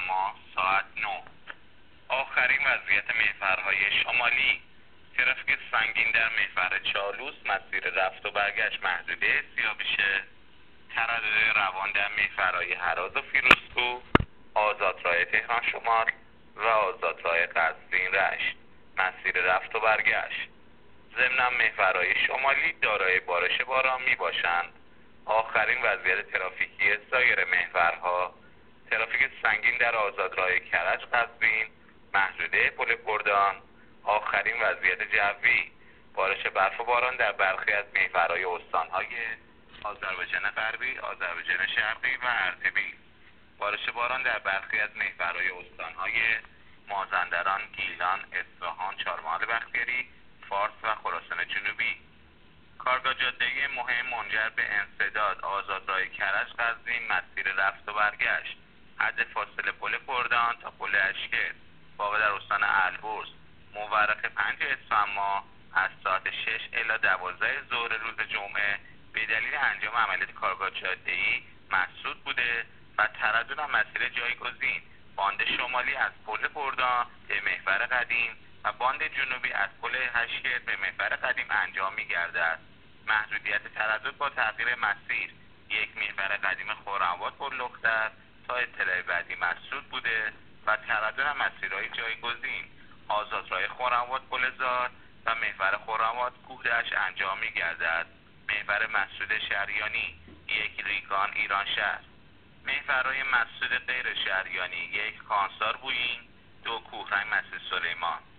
اسفند ساعت 9. آخرین وضعیت محورهای شمالی: ترافیک سنگین در محور چالوس، مسیر رفت و برگشت محدوده سیاه بشه. تردد روان در محورهای هراز و فیروزکوه، آزادراه تهران شمال و آزادراه قزوین رشت، مسیر رفت و برگشت. ضمناً محورهای شمالی دارای بارش باران می باشند. آخرین وضعیت ترافیکی سایر محورها: ترافیک سنگین در آزادراه کرج قزوین، محدوده پل کردان. آخرین وضعیت جوی: بارش برف و باران در برخی از محورهای استانهای آذربایجان غربی، آذربایجان شرقی و اردبیل. بارش باران در برخی از محورهای استانهای مازندران، گیلان، اصفهان، چهارمحال بختیاری، فارس و خراسان جنوبی. کارگاه جاده‌ای مهم منجر به انسداد آزادراه کرج قزوین، مسیر رفت و برگشت. حد فاصله پل کردان تا پل اشکر واقع در استان البرز مورخ 5 اسفند ماه از ساعت 6 الی 12 ظهر روز جمعه به دلیل انجام عملیات کارگاه جاده‌ای مسدود بوده و تردد مسیر جایگزین باند شمالی از پل کردان به محور قدیم و باند جنوبی از پل اشکر به محور قدیم انجام می‌گردد. محدودیت تردد با تغییر مسیر: یک محور قدیم خرم‌آباد پل لختر تا اطلاع بعدی مسدود بوده و تردد مسیرهای جایگزین: آزادراه خرم‌آباد پل زار و محور خرم‌آباد کوه‌دشت انجام می‌گردد. محور مسدود شهریانی: یک ریگان ایران شهر. محورهای مسدود غیر شهریانی: یک کانسار بویین، دو کوهرنگ مسجد سلیمان.